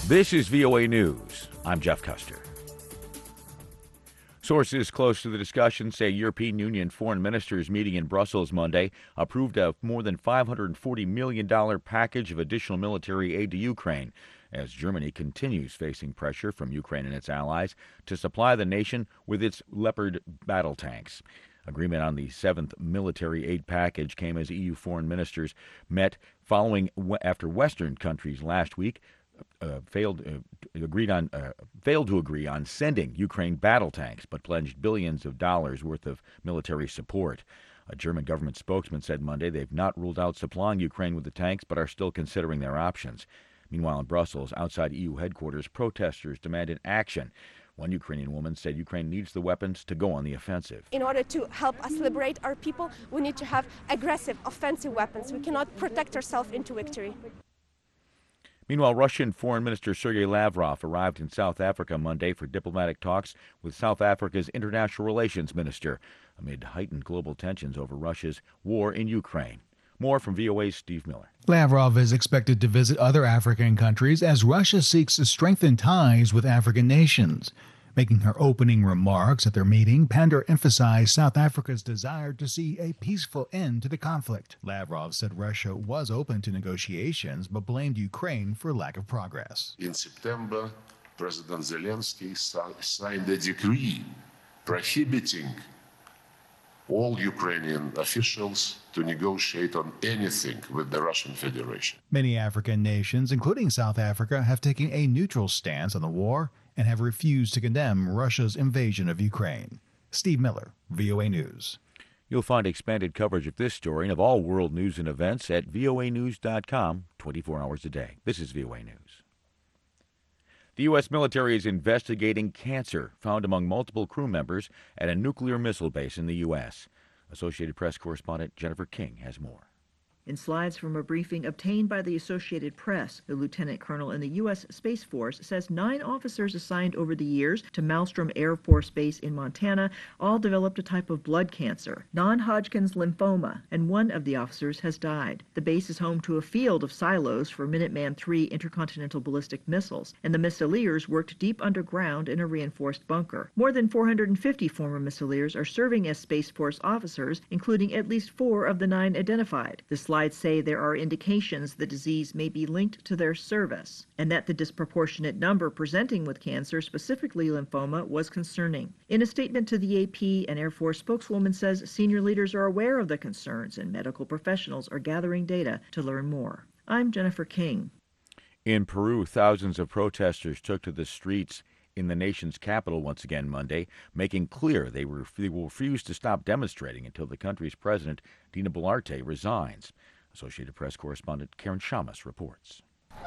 This is VOA News. I'm Jeff Custer. Sources close to the discussion say European Union foreign ministers meeting in Brussels Monday approved a more than $540 million package of additional military aid to Ukraine as Germany continues facing pressure from Ukraine and its allies to supply the nation with its Leopard battle tanks. Agreement on the seventh military aid package came as EU foreign ministers met after Western countries last week failed to agree on sending Ukraine battle tanks, but pledged billions of dollars worth of military support. A German government spokesman said Monday they've not ruled out supplying Ukraine with the tanks, but are still considering their options. Meanwhile, in Brussels, outside EU headquarters, protesters demanded action. One Ukrainian woman said Ukraine needs the weapons to go on the offensive. In order to help us liberate our people, we need to have aggressive, offensive weapons. We cannot protect ourselves into victory. Meanwhile, Russian Foreign Minister Sergei Lavrov arrived in South Africa Monday for diplomatic talks with South Africa's International Relations Minister amid heightened global tensions over Russia's war in Ukraine. More from VOA's Steve Miller. Lavrov is expected to visit other African countries as Russia seeks to strengthen ties with African nations. Making her opening remarks at their meeting, Pandor emphasized South Africa's desire to see a peaceful end to the conflict. Lavrov said Russia was open to negotiations, but blamed Ukraine for lack of progress. In September, President Zelensky signed a decree prohibiting all Ukrainian officials to negotiate on anything with the Russian Federation. Many African nations, including South Africa, have taken a neutral stance on the war and have refused to condemn Russia's invasion of Ukraine. Steve Miller, VOA News. You'll find expanded coverage of this story and of all world news and events at voanews.com 24 hours a day. This is VOA News. The U.S. military is investigating cancer found among multiple crew members at a nuclear missile base in the U.S. Associated Press correspondent Jennifer King has more. In slides from a briefing obtained by the Associated Press, the lieutenant colonel in the U.S. Space Force says 9 officers assigned over the years to Malmstrom Air Force Base in Montana all developed a type of blood cancer, non-Hodgkin's lymphoma, and one of the officers has died. The base is home to a field of silos for Minuteman III intercontinental ballistic missiles, and the missileers worked deep underground in a reinforced bunker. More than 450 former missileers are serving as Space Force officers, including at least 4 of the 9 identified. The slides say there are indications the disease may be linked to their service, and that the disproportionate number presenting with cancer, specifically lymphoma, was concerning. In a statement to the AP, an Air Force spokeswoman says senior leaders are aware of the concerns and medical professionals are gathering data to learn more. I'm Jennifer King. In Peru, thousands of protesters took to the streets in the nation's capital once again Monday, making clear they will refuse to stop demonstrating until the country's president, Dina Boluarte, resigns. Associated Press correspondent Karen Shamas reports.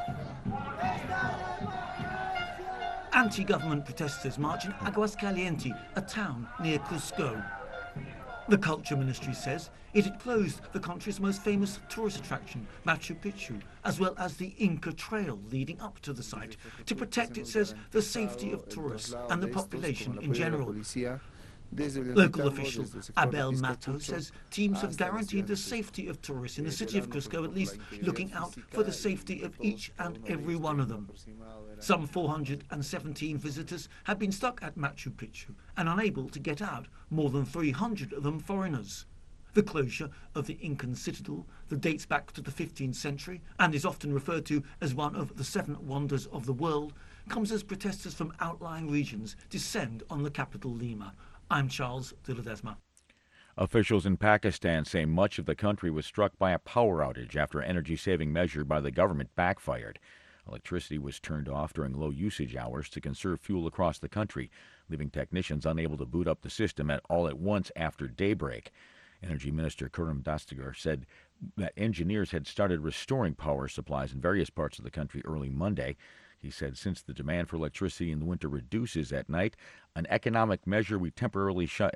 Anti-government protesters march in Aguascalientes, a town near Cusco. The Culture Ministry says it had closed the country's most famous tourist attraction, Machu Picchu, as well as the Inca Trail leading up to the site, to protect, it says, the safety of tourists and the population in general. Local official Abel Mato says teams have guaranteed the safety of tourists in the city of Cusco, at least looking out for the safety of each and every one of them. Some 417 visitors have been stuck at Machu Picchu and unable to get out, more than 300 of them foreigners. The closure of the Incan citadel, that dates back to the 15th century and is often referred to as one of the 7 wonders of the world, comes as protesters from outlying regions descend on the capital Lima. I'm Charles de Ledesma. Officials in Pakistan say much of the country was struck by a power outage after an energy-saving measure by the government backfired. Electricity was turned off during low-usage hours to conserve fuel across the country, leaving technicians unable to boot up the system all at once after daybreak. Energy Minister Khurram Dastagar said that engineers had started restoring power supplies in various parts of the country early Monday. He said since the demand for electricity in the winter reduces at night, as an economic measure, we temporarily shut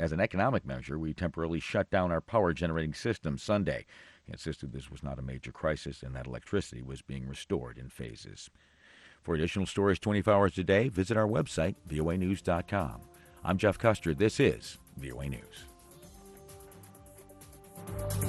down our power generating system Sunday. He insisted this was not a major crisis and that electricity was being restored in phases. For additional stories 24 hours a day, visit our website, voanews.com. I'm Jeff Custer. This is VOA News.